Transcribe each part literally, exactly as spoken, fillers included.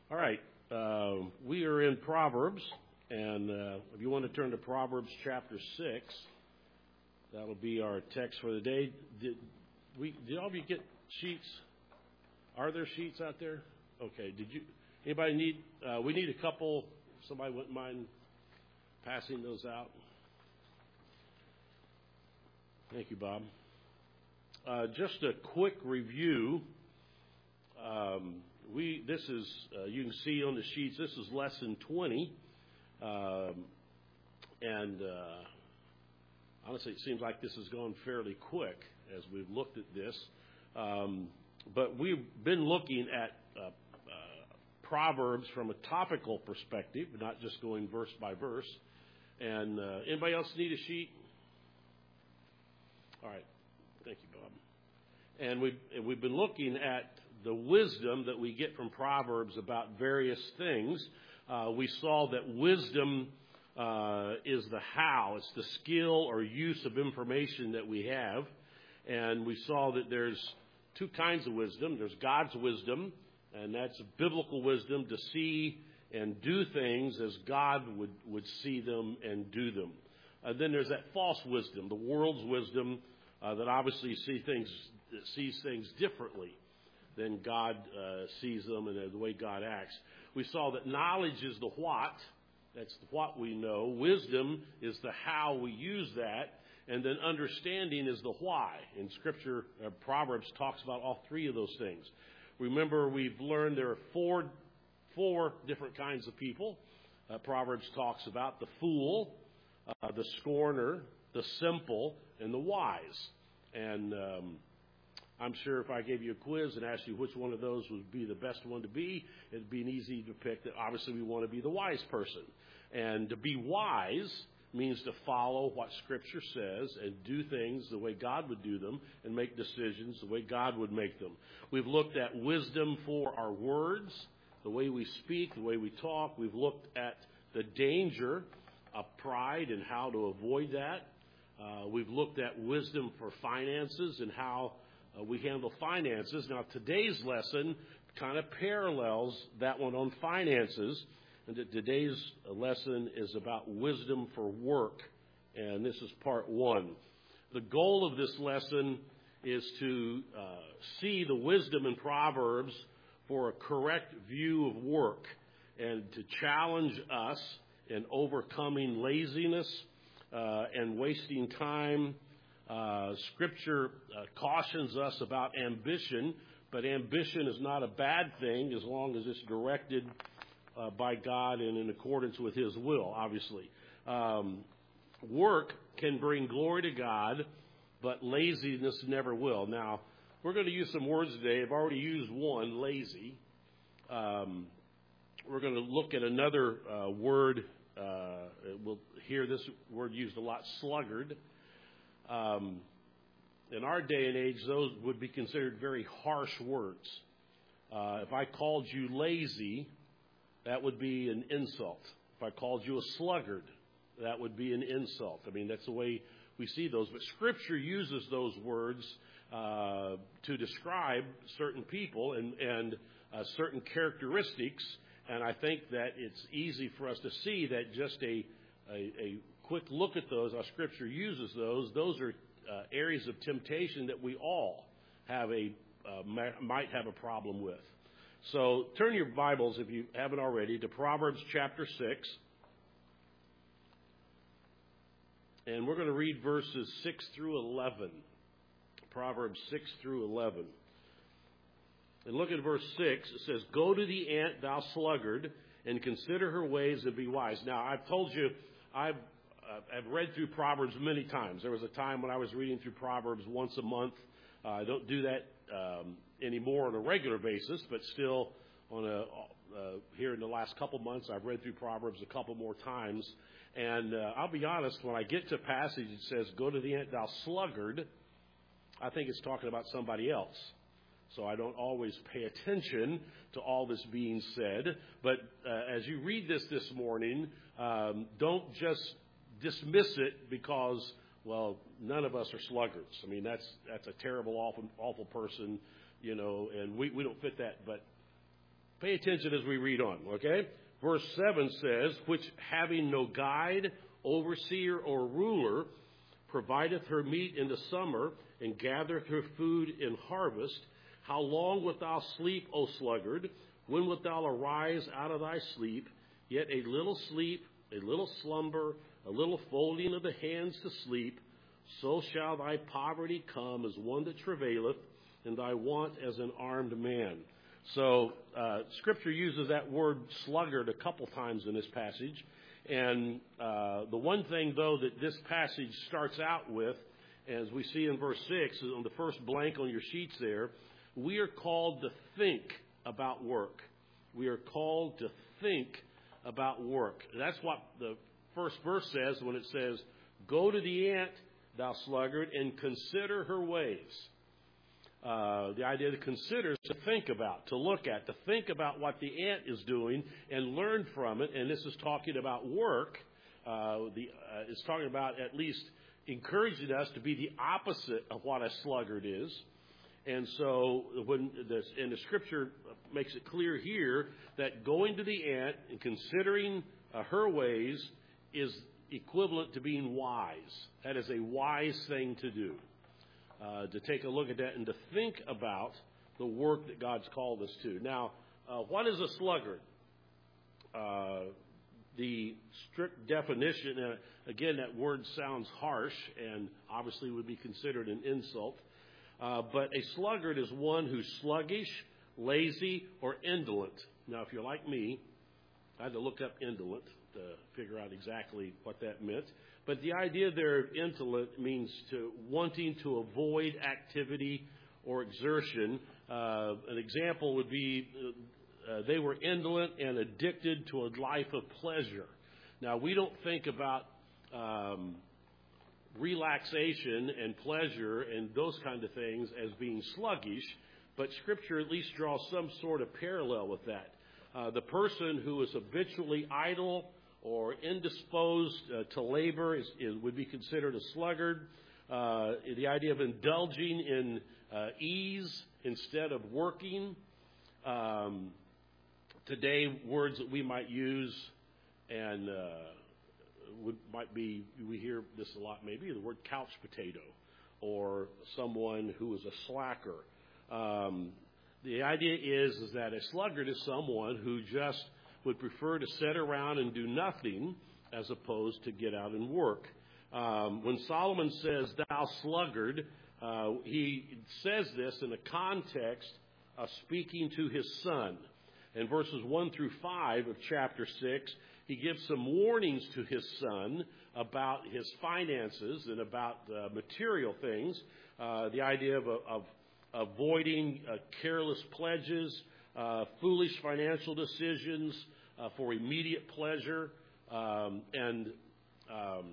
All right, uh, we are in Proverbs, and uh, if you want to turn to Proverbs chapter six, that'll be our text for the day. Did we? Did all of you get sheets? Are there sheets out there? Okay. Did you? Anybody need? Uh, we need a couple. Somebody wouldn't mind passing those out. Thank you, Bob. Uh, just a quick review. Um, we this is uh, you can see on the sheets. This is lesson twenty, um, and uh, honestly, it seems like this has gone fairly quick as we've looked at this. Um, but we've been looking at uh, uh, Proverbs from a topical perspective, not just going verse by verse. And uh, anybody else need a sheet? All right, thank you, Bob. And we've we've been looking at the wisdom that we get from Proverbs about various things. Uh, we saw that wisdom uh, is the how. It's the skill or use of information that we have. And we saw that there's two kinds of wisdom. There's God's wisdom, and that's biblical wisdom to see and do things as God would, would see them and do them. Uh, then there's that false wisdom, the world's wisdom uh, that obviously see things, sees things differently than God uh, sees them and the way God acts. We saw that knowledge is the what. That's the what we know. Wisdom is the how we use that. And then understanding is the why. In Scripture, uh, Proverbs talks about all three of those things. Remember, we've learned there are four, four different kinds of people. Uh, Proverbs talks about the fool, uh, the scorner, the simple, and the wise. And um, I'm sure if I gave you a quiz and asked you which one of those would be the best one to be, it'd be an easy to pick that obviously we want to be the wise person. And to be wise means to follow what Scripture says and do things the way God would do them and make decisions the way God would make them. We've looked at wisdom for our words, the way we speak, the way we talk. We've looked at the danger of pride and how to avoid that. Uh, we've looked at wisdom for finances and how uh, we handle finances. Now, today's lesson kind of parallels that one on finances. And today's lesson is about wisdom for work, and this is part one. The goal of this lesson is to uh, see the wisdom in Proverbs for a correct view of work and to challenge us in overcoming laziness uh, and wasting time. Uh, scripture uh, cautions us about ambition, but ambition is not a bad thing as long as it's directed Uh, by God and in accordance with His will, obviously. Um, work can bring glory to God, but laziness never will. Now, we're going to use some words today. I've already used one, lazy. Um, we're going to look at another uh, word. Uh, we'll hear this word used a lot, sluggard. Um, in our day and age, those would be considered very harsh words. Uh, if I called you lazy, that would be an insult. If I called you a sluggard, that would be an insult. I mean, that's the way we see those. But Scripture uses those words uh, to describe certain people and, and uh, certain characteristics. And I think that it's easy for us to see that just a, a, a quick look at those, how Scripture uses those, those are uh, areas of temptation that we all have a uh, might have a problem with. So turn your Bibles, if you haven't already, to Proverbs chapter six. And we're going to read verses six through eleven. Proverbs six through eleven. And look at verse six. It says, "Go to the ant, thou sluggard, and consider her ways and be wise." Now, I've told you, I've, uh, I've read through Proverbs many times. There was a time when I was reading through Proverbs once a month. Uh, I don't do that um, anymore on a regular basis, but still on a uh, here in the last couple months, I've read through Proverbs a couple more times. And uh, I'll be honest, when I get to a passage that says, "Go to the ant, thou sluggard," I think it's talking about somebody else. So I don't always pay attention to all this being said. But uh, as you read this this morning, um, don't just dismiss it because, well, none of us are sluggards. I mean, that's that's a terrible, awful, awful person, you know, and we, we don't fit that. But Pay attention as we read on, okay? Verse seven says, which having no guide, overseer, or ruler, provideth her meat in the summer, and gathereth her food in harvest. How long wilt thou sleep, O sluggard? When wilt thou arise out of thy sleep? Yet a little sleep, a little slumber, a little folding of the hands to sleep, so shall thy poverty come as one that travaileth, and thy want as an armed man. So uh, Scripture uses that word sluggard a couple times in this passage. And uh, the one thing, though, that this passage starts out with, as we see in verse six, on the first blank on your sheets there, we are called to think about work. We are called to think about work. That's what the first verse says when it says, go to the ant, thou sluggard, and consider her ways. Uh, the idea to consider is to think about, to look at, to think about what the ant is doing and learn from it. And this is talking about work. Uh, the, uh, it's talking about at least encouraging us to be the opposite of what a sluggard is. And so when this, and the Scripture makes it clear here that going to the ant and considering uh, her ways is equivalent to being wise. That is a wise thing to do. Uh, to take a look at that and to think about the work that God's called us to. Now, uh, what is a sluggard? Uh, the strict definition, uh, again, that word sounds harsh and obviously would be considered an insult. Uh, but a sluggard is one who's sluggish, lazy, or indolent. Now, if you're like me, I had to look up indolent to figure out exactly what that meant. But the idea there of indolent means to wanting to avoid activity or exertion. Uh, an example would be uh, they were indolent and addicted to a life of pleasure. Now, we don't think about um, relaxation and pleasure and those kind of things as being sluggish, but Scripture at least draws some sort of parallel with that. Uh, the person who is habitually idle or indisposed uh, to labor is, is, would be considered a sluggard. Uh, the idea of indulging in uh, ease instead of working. Um, today, words that we might use and uh, would might be, we hear this a lot maybe, the word couch potato or someone who is a slacker. Um, the idea is, is that a sluggard is someone who just would prefer to sit around and do nothing as opposed to get out and work. Um, when Solomon says, thou sluggard, uh, he says this in the context of speaking to his son. In verses one through five of chapter six, he gives some warnings to his son about his finances and about uh, material things. Uh, the idea of, of avoiding uh, careless pledges, uh, foolish financial decisions, Uh, for immediate pleasure. Um, and um,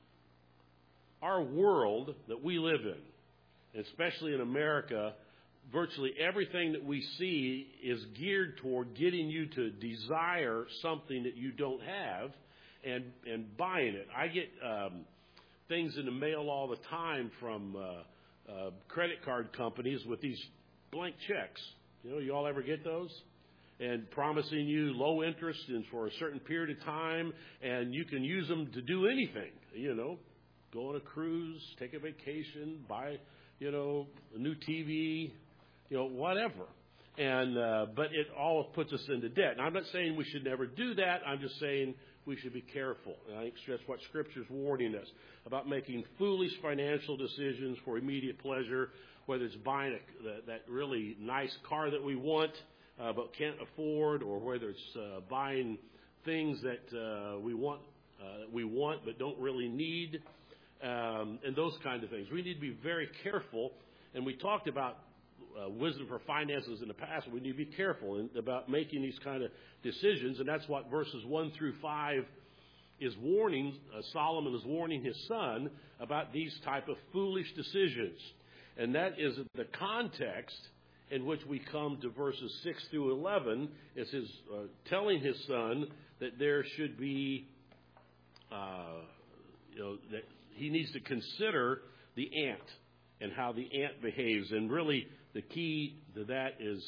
our world that we live in, especially in America, virtually everything that we see is geared toward getting you to desire something that you don't have and, and buying it. I get um, things in the mail all the time from uh, uh, credit card companies with these blank checks. You know, you all ever get those? And promising you low interest and for a certain period of time, and you can use them to do anything, you know, go on a cruise, take a vacation, buy, you know, a new T V, you know, whatever. And uh, but it all puts us into debt. And I'm not saying we should never do that. I'm just saying we should be careful. And I think that's what Scripture's warning us about making foolish financial decisions for immediate pleasure, whether it's buying a, that, that really nice car that we want, Uh, but can't afford, or whether it's uh, buying things that uh, we want, uh, we want but don't really need, um, and those kind of things. We need to be very careful. And we talked about uh, wisdom for finances in the past. We need to be careful in, about making these kind of decisions, and that's what verses one through five is warning. Uh, Solomon is warning his son about these type of foolish decisions, and that is the context in which we come to verses six through eleven, is his uh, telling his son that there should be, uh, you know, that he needs to consider the ant and how the ant behaves. And really, the key to that is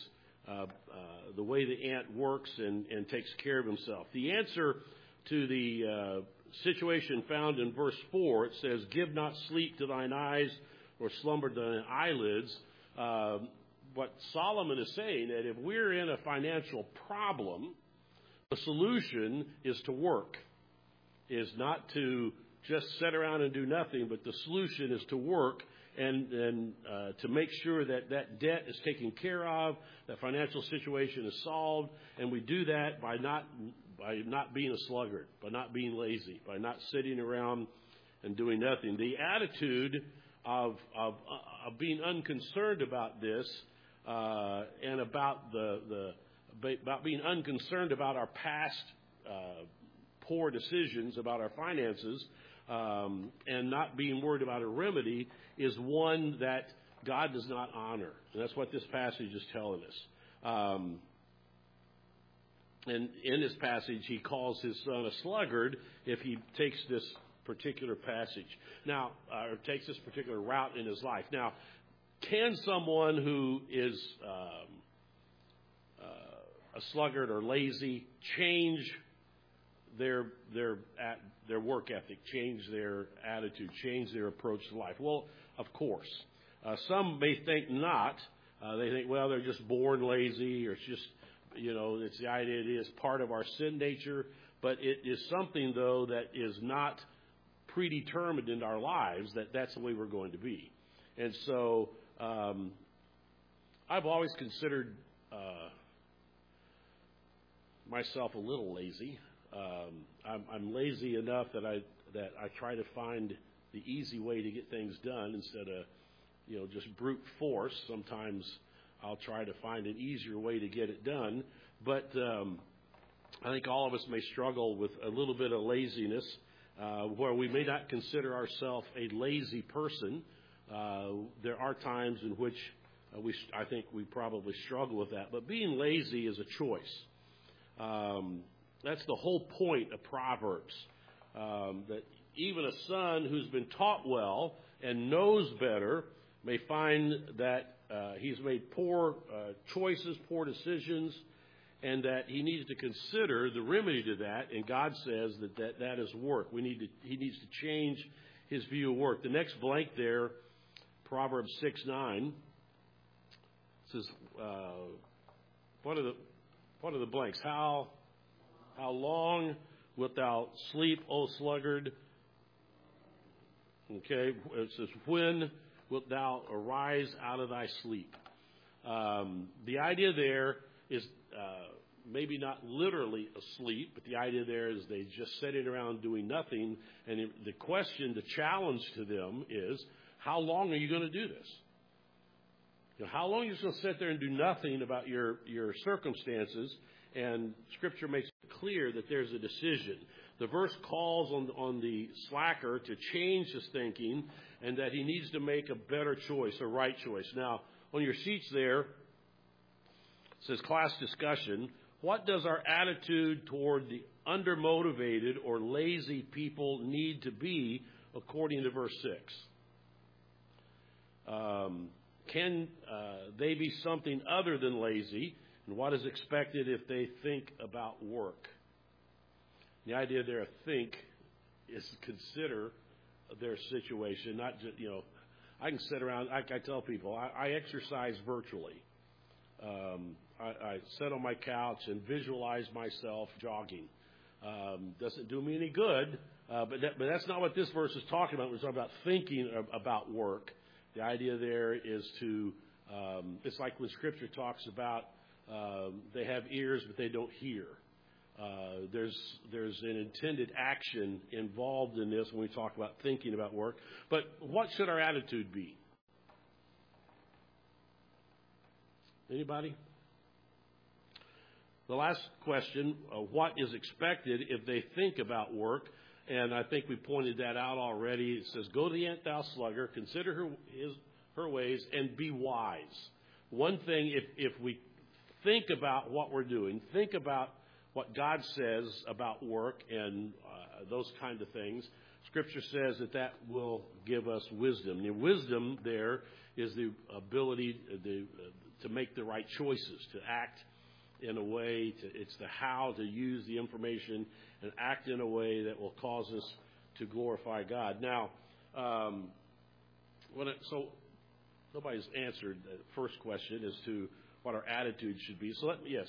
uh, uh, the way the ant works and, and takes care of himself. The answer to the uh, situation found in verse four, it says, "Give not sleep to thine eyes, or slumber to thine eyelids." Uh, what Solomon is saying, that if we're in a financial problem, the solution is to work, is not to just sit around and do nothing, but the solution is to work and, and uh, to make sure that that debt is taken care of, that financial situation is solved, and we do that by not by not being a sluggard, by not being lazy, by not sitting around and doing nothing. The attitude of of, of being unconcerned about this uh, and about the the about being unconcerned about our past uh, poor decisions about our finances, um, and not being worried about a remedy, is one that God does not honor. And that's what this passage is telling us. Um, and in this passage, he calls his son a sluggard if he takes this particular passage. Now, uh, or takes this particular route in his life. Now, can someone who is um, uh, a sluggard or lazy change their their at, their work ethic, change their attitude, change their approach to life? Well, of course. Uh, some may think not. Uh, they think, well, they're just born lazy, or it's just, you know, it's the idea it is part of our sin nature. But it is something, though, that is not predetermined in our lives, that that's the way we're going to be. And so um, I've always considered uh, myself a little lazy. Um, I'm, I'm lazy enough that I that I try to find the easy way to get things done instead of, you know, just brute force. Sometimes I'll try to find an easier way to get it done. But um, I think all of us may struggle with a little bit of laziness, uh, where we may not consider ourselves a lazy person. Uh, there are times in which uh, we, I think we probably struggle with that. But being lazy is a choice. Um, that's the whole point of Proverbs, um, that even a son who's been taught well and knows better may find that uh, he's made poor uh, choices, poor decisions, and that he needs to consider the remedy to that. And God says that that, that is work. We need to, he needs to change his view of work. The next blank there, Proverbs six nine, says, uh, what are the what are the blanks? How how long wilt thou sleep, O sluggard? Okay, it says, when wilt thou arise out of thy sleep? Um, the idea there is uh, maybe not literally asleep, but the idea there is they just sitting around doing nothing. And it, the question, the challenge to them is, how long are you going to do this? You know, how long are you just going to sit there and do nothing about your, your circumstances? And Scripture makes it clear that there's a decision. The verse calls on, on the slacker to change his thinking, and that he needs to make a better choice, a right choice. Now, on your sheets there, it says class discussion. What does our attitude toward the undermotivated or lazy people need to be according to verse six? Um, can uh, they be something other than lazy? And what is expected if they think about work? The idea there of think is consider their situation, not just, you know, I can sit around, I, I tell people, I, I exercise virtually. Um, I, I sit on my couch and visualize myself jogging. Um, doesn't do me any good, uh, but, that, but that's not what this verse is talking about. We're talking about thinking about work. The idea there is to, um, it's like when Scripture talks about um, they have ears but they don't hear. Uh, there's there's an intended action involved in this when we talk about thinking about work. But what should our attitude be? Anybody? The last question, uh, what is expected if they think about work? And I think we pointed that out already. It says, go to the ant, thou sluggard, consider her, his, her ways, and be wise. One thing, if, if we think about what we're doing, think about what God says about work and uh, those kind of things, Scripture says that that will give us wisdom. The wisdom there is the ability, the, to make the right choices, to act in a way, to, it's the how to use the information and act in a way that will cause us to glorify God. Now, um, when it, so nobody's answered the first question as to what our attitude should be. So let me, yes.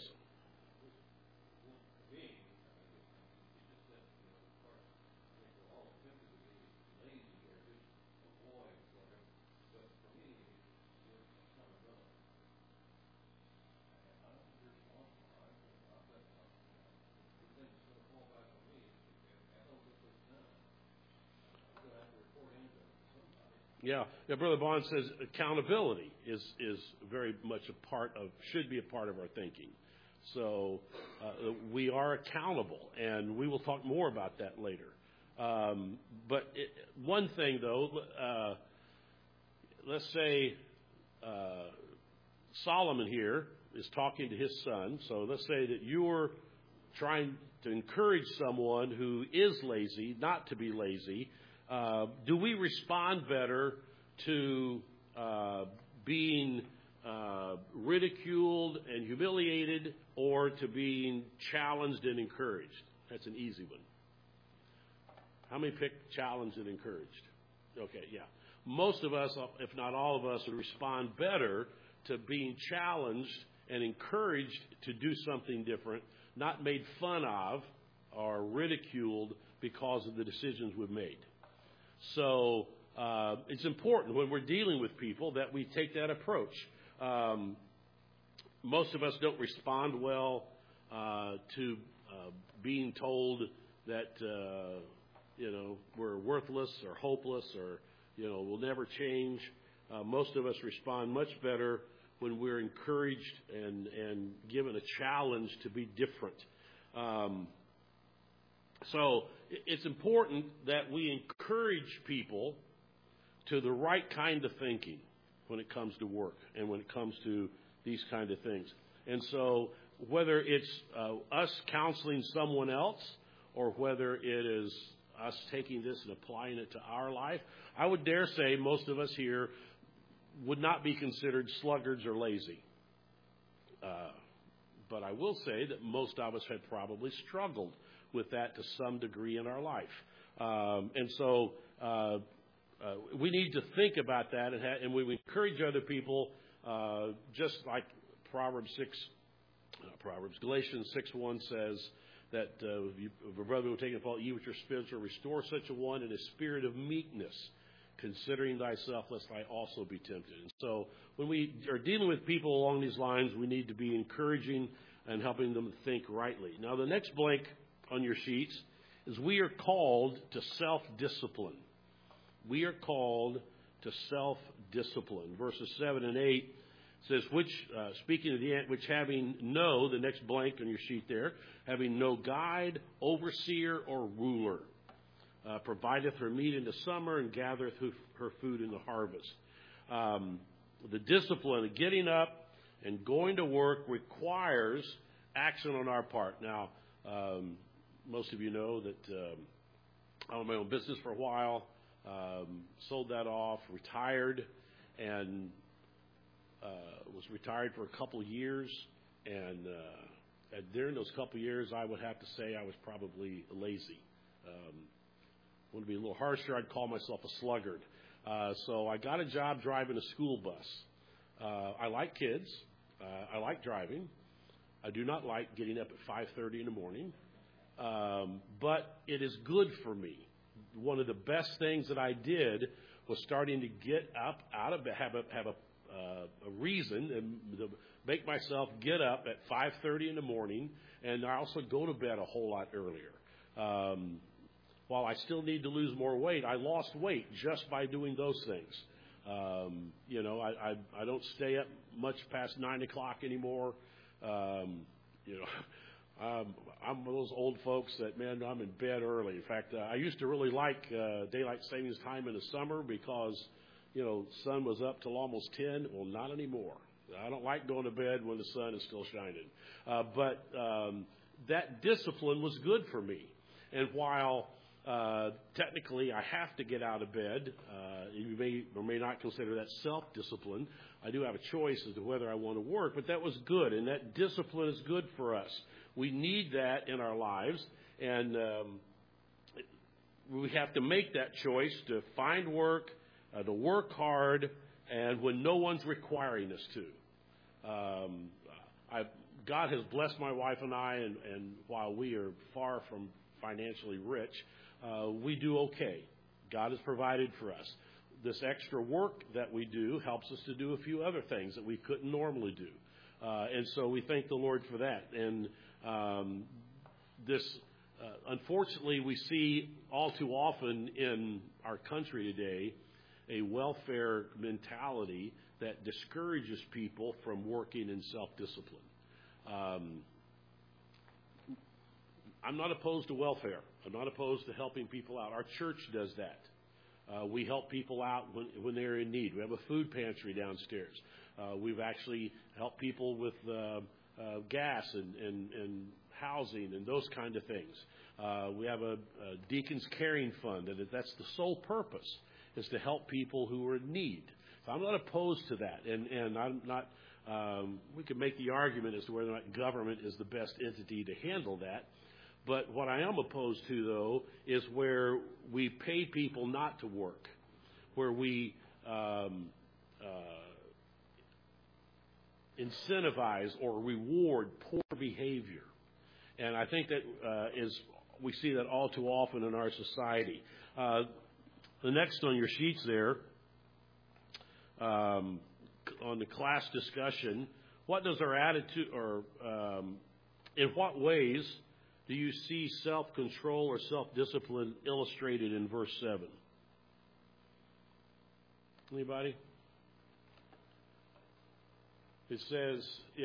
Yeah, yeah. Brother Bond says accountability is is very much a part of, should be a part of our thinking. So uh, we are accountable, and we will talk more about that later. Um, but it, one thing, though, uh, let's say uh, Solomon here is talking to his son. So let's say that you're trying to encourage someone who is lazy not to be lazy. Uh, do we respond better to uh, being uh, ridiculed and humiliated, or to being challenged and encouraged? That's an easy one. How many pick challenged and encouraged? Okay, yeah. Most of us, if not all of us, would respond better to being challenged and encouraged to do something different, not made fun of or ridiculed because of the decisions we've made. So uh, it's important when we're dealing with people that we take that approach. Um, most of us don't respond well uh, to uh, being told that uh, you know we're worthless or hopeless or you know we'll never change. Uh, most of us respond much better when we're encouraged and and given a challenge to be different. Um, So it's important that we encourage people to the right kind of thinking when it comes to work and when it comes to these kind of things. And so whether it's uh, us counseling someone else or whether it is us taking this and applying it to our life, I would dare say most of us here would not be considered sluggards or lazy. Uh, but I will say that most of us have probably struggled with that to some degree in our life. Um, and so uh, uh, we need to think about that, and, ha- and we encourage other people, uh, just like Proverbs six, uh, Proverbs, Galatians six one says that uh, if, you, if a brother will take a fault, ye which are spiritual, restore such a one in a spirit of meekness, considering thyself, lest I also be tempted. And so when we are dealing with people along these lines, we need to be encouraging and helping them think rightly. Now, the next blank on your sheets is we are called to self-discipline. We are called to self-discipline. Verses seven and eight says, which, uh, speaking of the ant, which having no, the next blank on your sheet there, having no guide, overseer, or ruler, uh, provideth her meat in the summer and gathereth her food in the harvest. Um, the discipline of getting up and going to work requires action on our part. Now, um, most of you know that um, I owned my own business for a while, um, sold that off, retired, and uh, was retired for a couple years. And, uh, and during those couple years, I would have to say I was probably lazy. Um, I want to be a little harsher, I'd call myself a sluggard. Uh, so I got a job driving a school bus. Uh, I like kids. Uh, I like driving. I do not like getting up at five thirty in the morning. Um, but it is good for me. One of the best things that I did was starting to get up out of bed, have a have a, uh, a reason, and to make myself get up at five thirty in the morning, and I also go to bed a whole lot earlier. Um, while I still need to lose more weight, I lost weight just by doing those things. Um, you know, I, I I don't stay up much past nine o'clock anymore. Um, you know. Um, I'm one of those old folks that, man, I'm in bed early. In fact, uh, I used to really like uh, daylight savings time in the summer because, you know, sun was up till almost ten. Well, not anymore. I don't like going to bed when the sun is still shining. Uh, but um, that discipline was good for me. And while Uh, technically, I have to get out of bed. Uh, you may or may not consider that self-discipline. I do have a choice as to whether I want to work, but that was good, and that discipline is good for us. We need that in our lives, and um, we have to make that choice to find work, uh, to work hard, and when no one's requiring us to. Um, I, God has blessed my wife and I, and, and while we are far from financially rich, uh, we do okay. God has provided for us. This extra work that we do helps us to do a few other things that we couldn't normally do. Uh, and so we thank the Lord for that. And um, this, uh, unfortunately, we see all too often in our country today a welfare mentality that discourages people from working in self-discipline. Um, I'm not opposed to welfare. I'm not opposed to helping people out. Our church does that. Uh, we help people out when, when they're in need. We have a food pantry downstairs. Uh, we've actually helped people with uh, uh, gas and, and, and housing and those kind of things. Uh, we have a, a Deacons Caring Fund, and that's the sole purpose, is to help people who are in need. So I'm not opposed to that, and, and I'm not. Um, we can make the argument as to whether or not government is the best entity to handle that. But what I am opposed to, though, is where we pay people not to work, where we um, uh, incentivize or reward poor behavior. And I think that uh, is we see that all too often in our society. Uh, the next on your sheets there, um, on the class discussion, what does our attitude, or um, in what ways do you see self-control or self-discipline illustrated in verse seven? Anybody? It says, yeah.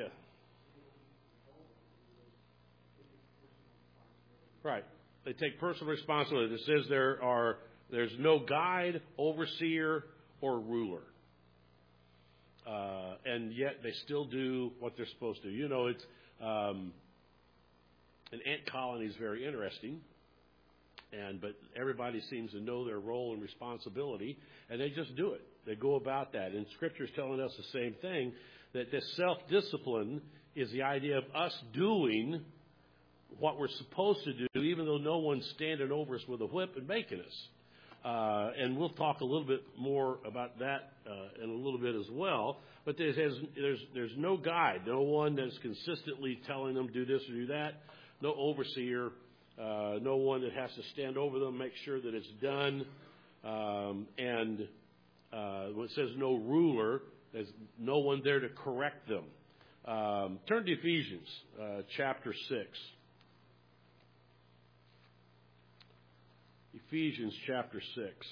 Right. They take personal responsibility. It says there are there's no guide, overseer, or ruler. Uh, and yet they still do what they're supposed to. You know, it's um, an ant colony is very interesting, and but everybody seems to know their role and responsibility, and they just do it. They go about that. And Scripture is telling us the same thing, that this self-discipline is the idea of us doing what we're supposed to do, even though no one's standing over us with a whip and making us. Uh, and we'll talk a little bit more about that uh, in a little bit as well. But there's, there's, there's no guide, no one that's consistently telling them do this or do that, no overseer, uh, no one that has to stand over them, make sure that it's done. Um, and uh, when it says no ruler, there's no one there to correct them. Um, turn to Ephesians uh, chapter six. Ephesians chapter six.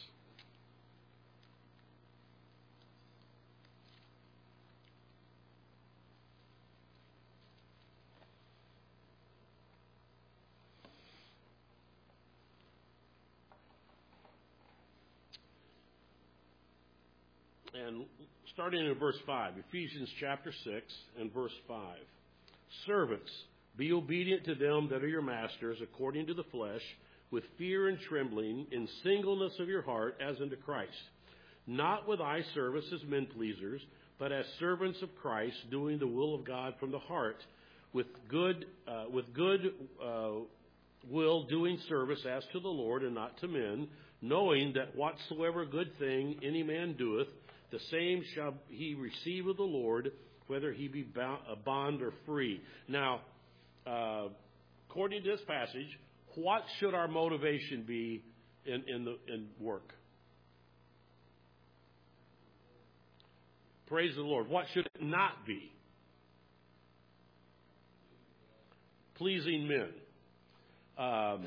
And starting in verse five, Ephesians chapter six and verse five. Servants, be obedient to them that are your masters according to the flesh, with fear and trembling, in singleness of your heart, as unto Christ, not with eye service as men pleasers, but as servants of Christ, doing the will of God from the heart, with good, uh, with good uh, will, doing service as to the Lord and not to men, knowing that whatsoever good thing any man doeth, the same shall he receive of the Lord, whether he be bound, a bond or free. Now, uh, according to this passage, what should our motivation be in, in, the, in work? Praise the Lord. What should it not be? Pleasing men. Um,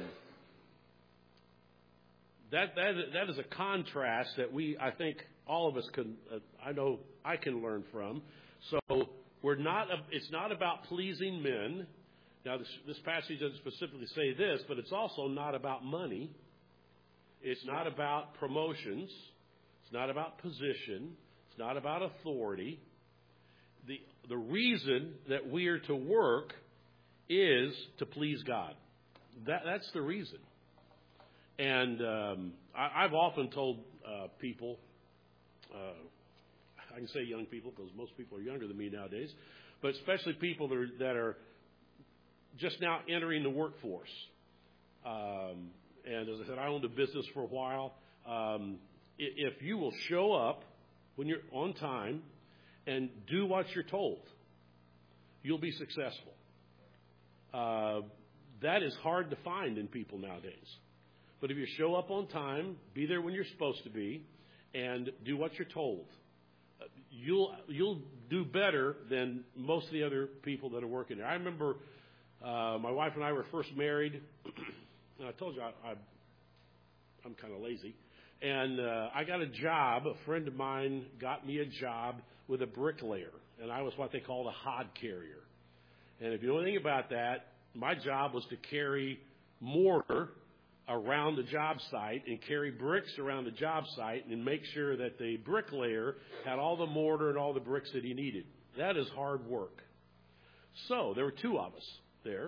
that, that, that is a contrast that we, I think, all of us can, uh, I know I can learn from. So we're not, it's not about pleasing men. Now, this, this passage doesn't specifically say this, but it's also not about money. It's not about promotions. It's not about position. It's not about authority. The, the reason that we are to work is to please God. That, that's the reason. And um, I, I've often told uh, people, uh, I can say young people because most people are younger than me nowadays, but especially people that are, that are just now entering the workforce. Um, and as I said, I owned a business for a while. Um, if you will show up when you're on time and do what you're told, you'll be successful. Uh, that is hard to find in people nowadays. But if you show up on time, be there when you're supposed to be, and do what you're told, you'll you'll do better than most of the other people that are working there. I remember uh, my wife and I were first married, and I told you I, I, I'm kind of lazy. And uh, I got a job. A friend of mine got me a job with a bricklayer, and I was what they called a hod carrier. And if you know anything about that, my job was to carry mortar around the job site and carry bricks around the job site and make sure that the bricklayer had all the mortar and all the bricks that he needed. That is hard work. So there were two of us there.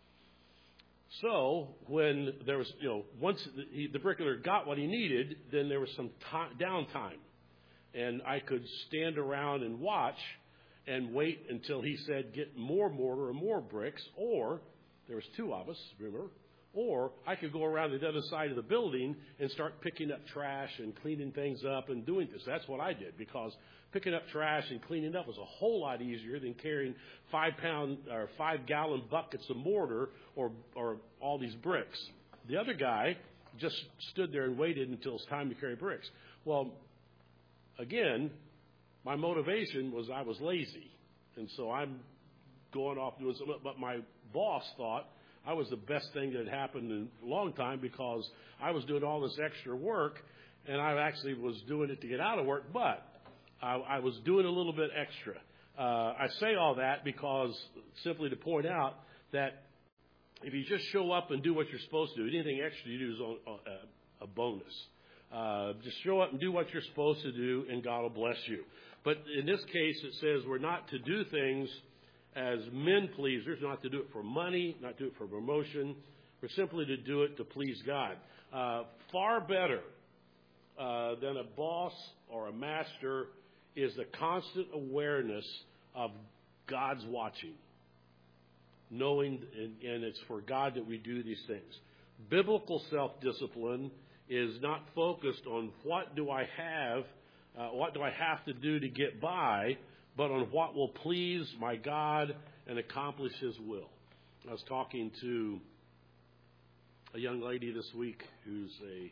So when there was, you know, once the, he, the bricklayer got what he needed, then there was some time, downtime. And I could stand around and watch and wait until he said, get more mortar or more bricks, or there was two of us, remember, or I could go around to the other side of the building and start picking up trash and cleaning things up and doing this. That's what I did, because picking up trash and cleaning up was a whole lot easier than carrying five pound or five gallon buckets of mortar or, or all these bricks. The other guy just stood there and waited until it's time to carry bricks. Well, again, my motivation was I was lazy, and so I'm going off doing something. But my boss thought I was the best thing that had happened in a long time, because I was doing all this extra work, and I actually was doing it to get out of work, but I, I was doing a little bit extra. Uh, I say all that because simply to point out that if you just show up and do what you're supposed to do, anything extra you do is a, a bonus. Uh, just show up and do what you're supposed to do, and God will bless you. But in this case, it says we're not to do things as men pleasers, not to do it for money, not to do it for promotion. We're simply to do it to please God. Uh, far better uh, than a boss or a master is the constant awareness of God's watching, knowing, and, and it's for God that we do these things. Biblical self-discipline is not focused on what do I have, uh, what do I have to do to get by, but on what will please my God and accomplish His will. I was talking to a young lady this week who's a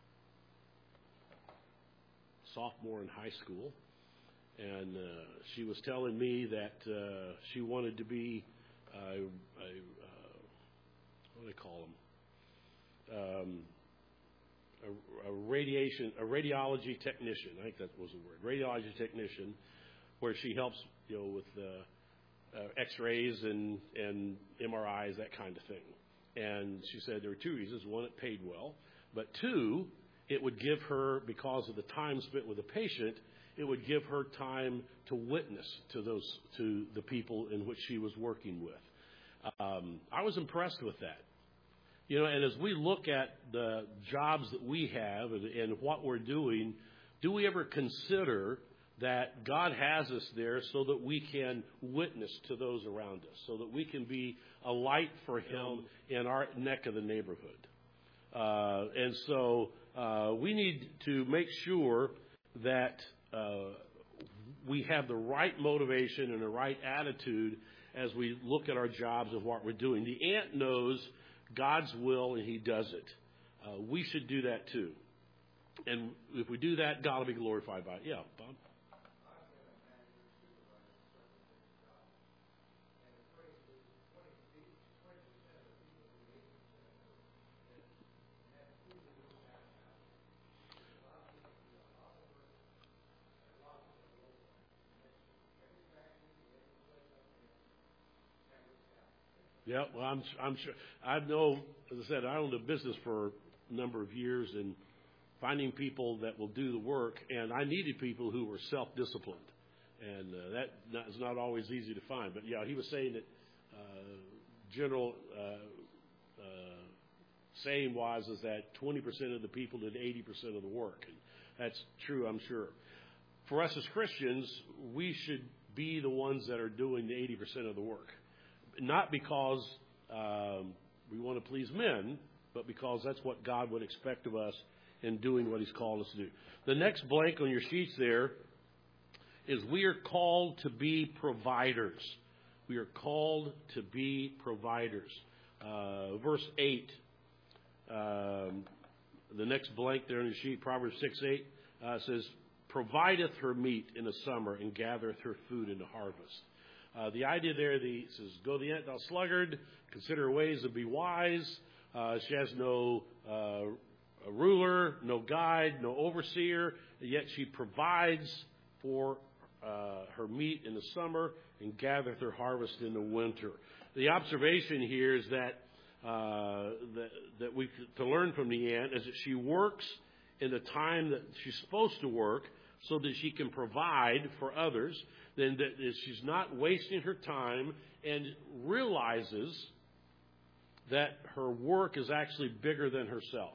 sophomore in high school, and uh, she was telling me that uh, she wanted to be a, a uh, what do they call them? Um, a, a radiation, a radiology technician. I think that was the word, radiology technician, where she helps, you know, with uh, uh, X-rays and and M R Is, that kind of thing. And she said there were two reasons: one, it paid well, but two, it would give her, because of the time spent with the patient, it would give her time to witness to those to the people in which she was working with. Um, I was impressed with that. You know, and as we look at the jobs that we have and, and what we're doing, do we ever consider that God has us there so that we can witness to those around us, so that we can be a light for Him in our neck of the neighborhood? Uh, and so uh, we need to make sure that uh, we have the right motivation and the right attitude as we look at our jobs and what we're doing. The ant knows God's will, and he does it. Uh, we should do that too. And if we do that, God will be glorified by it. Yeah, Bob? Yeah, well, I'm I'm sure. I know, as I said, I owned a business for a number of years, and finding people that will do the work, and I needed people who were self-disciplined, and uh, that not, is not always easy to find. But yeah, he was saying that uh, general uh, uh, saying was is that twenty percent of the people did eighty percent of the work. And that's true, I'm sure. For us as Christians, we should be the ones that are doing the eighty percent of the work. Not because um, we want to please men, but because that's what God would expect of us in doing what he's called us to do. The next blank on your sheets there is we are called to be providers. We are called to be providers. Uh, verse eight, um, the next blank there on your sheet, Proverbs six eight, uh, says, provideth her meat in the summer and gathereth her food in the harvest. Uh, the idea there, the says, go the ant, thou sluggard, consider her ways to be wise. Uh, she has no uh, a ruler, no guide, no overseer, yet she provides for uh, her meat in the summer and gathereth her harvest in the winter. The observation here is that uh, that, that we to learn from the ant is that she works in the time that she's supposed to work so that she can provide for others, then that she's not wasting her time and realizes that her work is actually bigger than herself.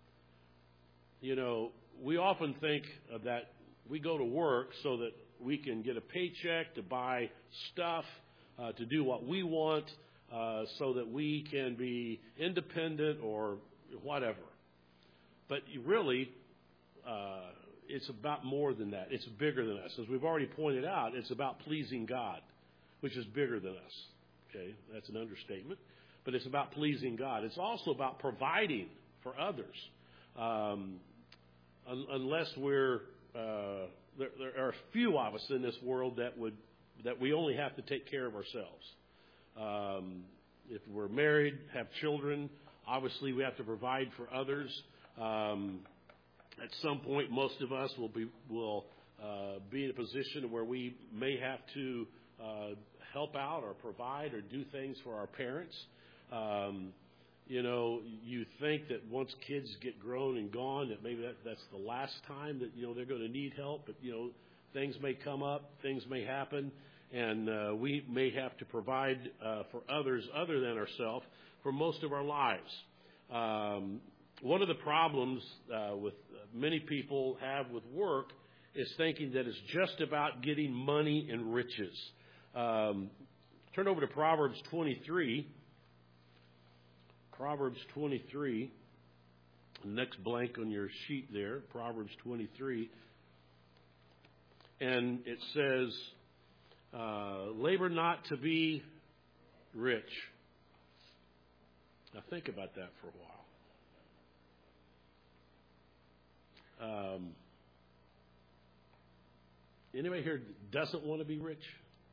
You know, we often think of that we go to work so that we can get a paycheck to buy stuff, uh, to do what we want, uh, so that we can be independent or whatever. But you really, uh, it's about more than that. It's bigger than us. As we've already pointed out, it's about pleasing God, which is bigger than us. Okay, that's an understatement. But it's about pleasing God. It's also about providing for others. Um, un- unless we're, uh, there, there are a few of us in this world that would, that we only have to take care of ourselves. Um, if we're married, have children, obviously we have to provide for others. Um, at some point, most of us will be will uh, be in a position where we may have to uh, help out or provide or do things for our parents. Um, you know, you think that once kids get grown and gone, that maybe that, that's the last time that, you know, they're going to need help. But, you know, things may come up, things may happen, and uh, we may have to provide uh, for others other than ourselves for most of our lives. Um, one of the problems uh, with many people have with work is thinking that it's just about getting money and riches. Um, turn over to Proverbs twenty-three. Proverbs twenty-three, next blank on your sheet there, Proverbs twenty-three. And it says, uh, labor not to be rich. Now think about that for a while. Um, anybody here doesn't want to be rich?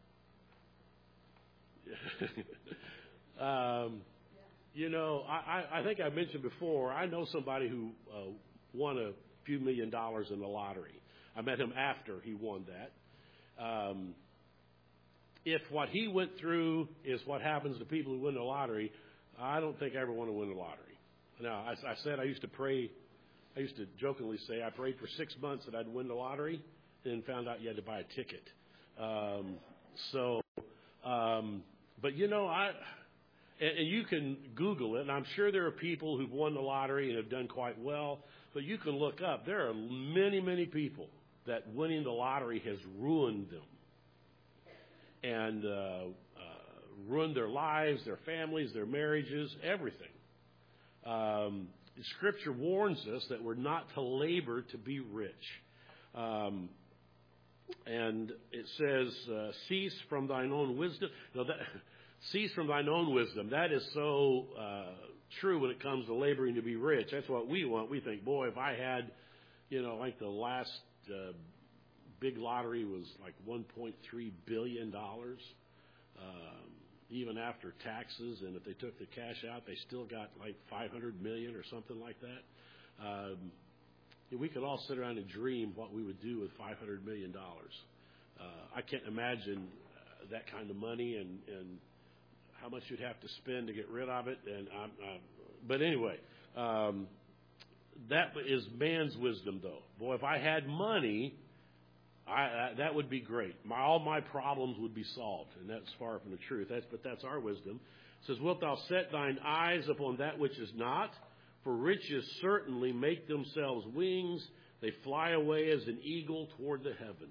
um You know, I, I think I mentioned before, I know somebody who uh, won a few million dollars in the lottery. I met him after he won that. Um, if what he went through is what happens to people who win the lottery, I don't think I ever want to win the lottery. Now, I, I said I used to pray, I used to jokingly say I prayed for six months that I'd win the lottery, and found out you had to buy a ticket. Um, so, um, but you know, I... And you can Google it, and I'm sure there are people who've won the lottery and have done quite well, but you can look up. There are many, many people that winning the lottery has ruined them and uh, uh, ruined their lives, their families, their marriages, everything. Um, Scripture warns us that we're not to labor to be rich. Um, and it says, uh, cease from thine own wisdom. No, that... Cease from thine own wisdom. That is so uh, true when it comes to laboring to be rich. That's what we want. We think, boy, if I had, you know, like the last uh, big lottery was like one point three billion dollars, um, even after taxes. And if they took the cash out, they still got like five hundred million dollars or something like that. Um, we could all sit around and dream what we would do with five hundred million dollars. Uh, I can't imagine uh, that kind of money and, and how much you'd have to spend to get rid of it. And I'm, I'm, but anyway, um, that is man's wisdom, though. Boy, if I had money, I, I, that would be great. My, all my problems would be solved, and that's far from the truth. That's, but that's our wisdom. It says, wilt thou set thine eyes upon that which is not, For riches certainly make themselves wings. They fly away as an eagle toward the heaven.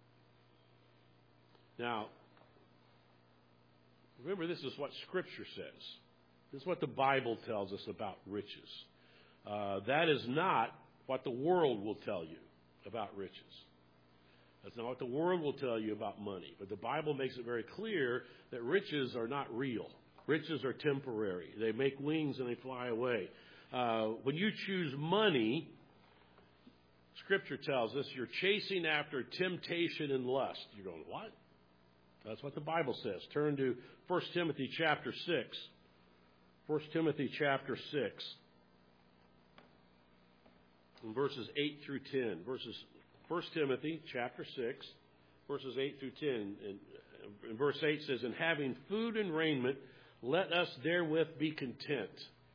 Now, remember, this is what Scripture says. This is what the Bible tells us about riches. Uh, that is not what the world will tell you about riches. That's not what the world will tell you about money. But the Bible makes it very clear that riches are not real. Riches are temporary. They make wings and they fly away. Uh, when you choose money, Scripture tells us you're chasing after temptation and lust. You're going, what? That's what the Bible says. Turn to First Timothy chapter six. First Timothy chapter six. In verses eight through ten. Verses First Timothy chapter six, verses eight through ten. And, and verse eight says, "And having food and raiment, let us therewith be content."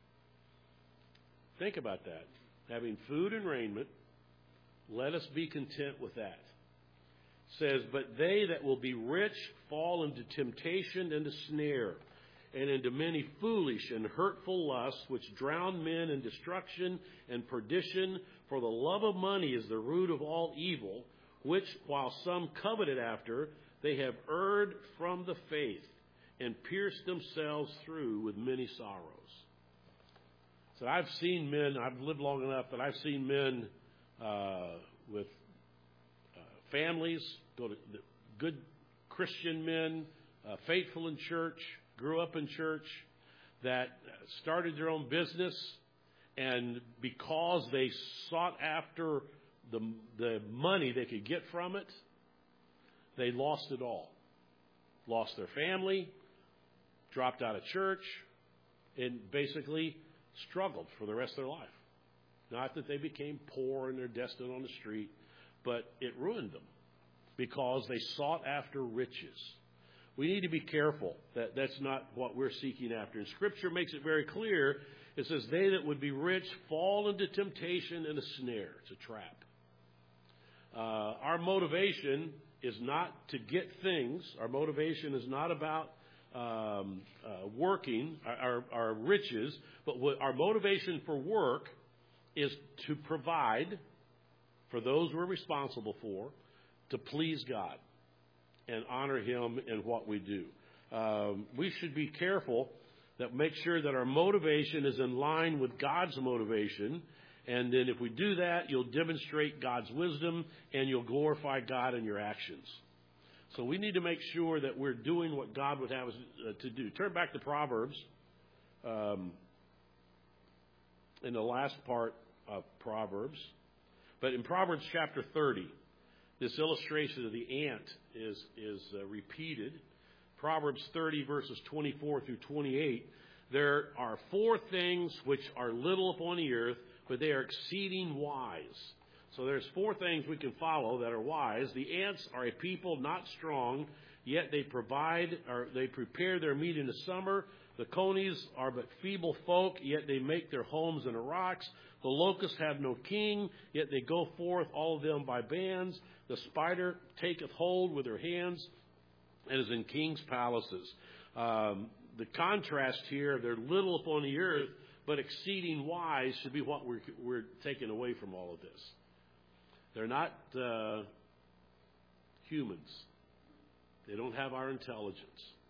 Think about that. Having food and raiment, let us be content with that. It says, "But they that will be rich fall into temptation and a snare, and into many foolish and hurtful lusts, which drown men in destruction and perdition. For the love of money is the root of all evil, which, while some coveted after, they have erred from the faith, and pierced themselves through with many sorrows." So I've seen men, I've lived long enough that I've seen men uh, with uh, families, go to good Christian men, uh, faithful in church, grew up in church, that started their own business, and because they sought after the, the money they could get from it, they lost it all. Lost their family, dropped out of church, and basically struggled for the rest of their life. Not that they became poor and they're destined on the street, but it ruined them because they sought after riches. We need to be careful that that's not what we're seeking after. And Scripture makes it very clear. It says, "They that would be rich fall into temptation and a snare." It's a trap. Uh, our motivation is not to get things. Our motivation is not about um, uh, working, our, our riches, but what our motivation for work is to provide for those we're responsible for, to please God and honor Him in what we do. Um, we should be careful that make sure that our motivation is in line with God's motivation. And then if we do that, you'll demonstrate God's wisdom and you'll glorify God in your actions. So we need to make sure that we're doing what God would have us uh, to do. Turn back to Proverbs. Um, in the last part of Proverbs. But in Proverbs chapter thirty, this illustration of the ant is, is uh, repeated. Proverbs thirty, verses twenty-four through twenty-eight. There are four things which are little upon the earth, but they are exceeding wise. So there's four things we can follow that are wise. The ants are a people not strong, yet they provide or they prepare their meat in the summer. The conies are but feeble folk, yet they make their homes in the rocks. The locusts have no king, yet they go forth, all of them by bands. The spider taketh hold with her hands, and is in kings' palaces. Um, the contrast here, they're little upon the earth, but exceeding wise should be what we're, we're taking away from all of this. They're not uh, humans. They don't have our intelligence.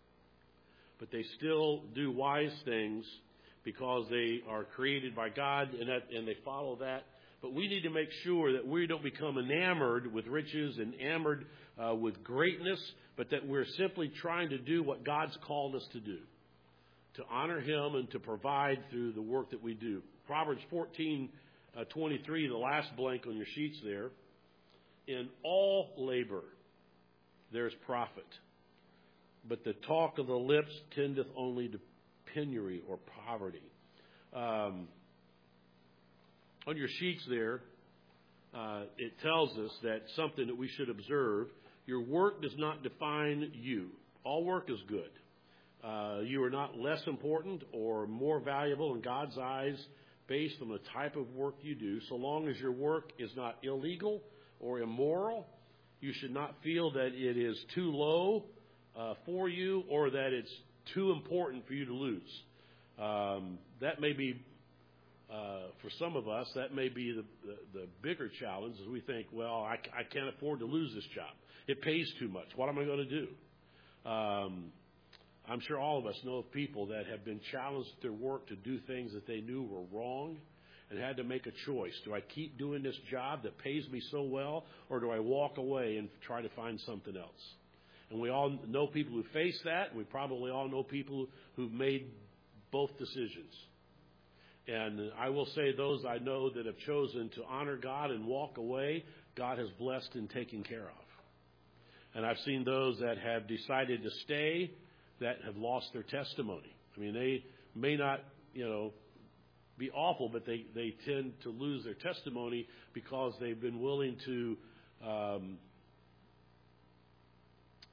But they still do wise things because they are created by God, and, that, and they follow that. But we need to make sure that we don't become enamored with riches and enamored uh, with greatness, but that we're simply trying to do what God's called us to do, to honor Him and to provide through the work that we do. Proverbs fourteen twenty-three, the last blank on your sheets there. In all labor there is profit, but the talk of the lips tendeth only to penury or poverty. Um, on your sheets there, uh, it tells us that something that we should observe. Your work does not define you. All work is good. Uh, you are not less important or more valuable in God's eyes based on the type of work you do. So long as your work is not illegal or immoral, you should not feel that it is too low uh, for you or that it's too important for you to lose. Um, that may be Uh, for some of us, that may be the, the, the bigger challenge, as we think, well, I, I can't afford to lose this job. It pays too much. What am I going to do? Um, I'm sure all of us know of people that have been challenged at their work to do things that they knew were wrong and had to make a choice. Do I keep doing this job that pays me so well, or do I walk away and try to find something else? And we all know people who face that. We probably all know people who've made both decisions. And I will say those I know that have chosen to honor God and walk away, God has blessed and taken care of. And I've seen those that have decided to stay that have lost their testimony. I mean, they may not, you know, be awful, but they, they tend to lose their testimony because they've been willing to um, uh,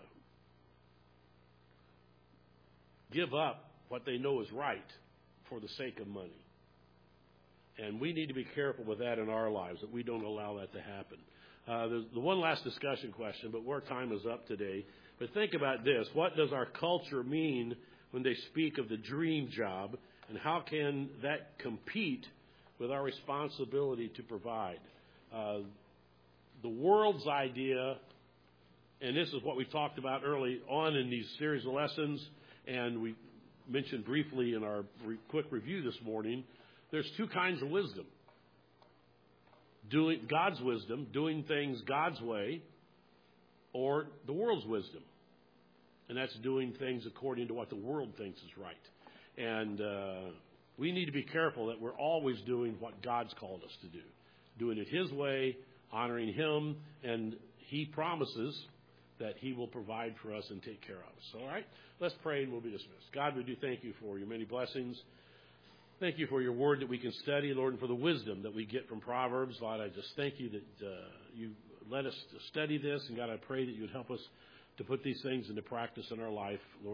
give up what they know is right for the sake of money. And we need to be careful with that in our lives, that we don't allow that to happen. Uh, there's the one last discussion question, but our time is up today. But think about this. What does our culture mean when they speak of the dream job, and how can that compete with our responsibility to provide? Uh, the world's idea, and this is what we talked about early on in these series of lessons, and we mentioned briefly in our re- quick review this morning, there's two kinds of wisdom. Doing God's wisdom, doing things God's way, or the world's wisdom. And that's doing things according to what the world thinks is right. And uh, we need to be careful that we're always doing what God's called us to do. Doing it His way, honoring Him, and He promises that He will provide for us and take care of us. All right? Let's pray and we'll be dismissed. God, we do thank you for your many blessings. Thank you for your word that we can study, Lord, and for the wisdom that we get from Proverbs. Lord, I just thank you that uh, you let us to study this. And God, I pray that you would help us to put these things into practice in our life, Lord.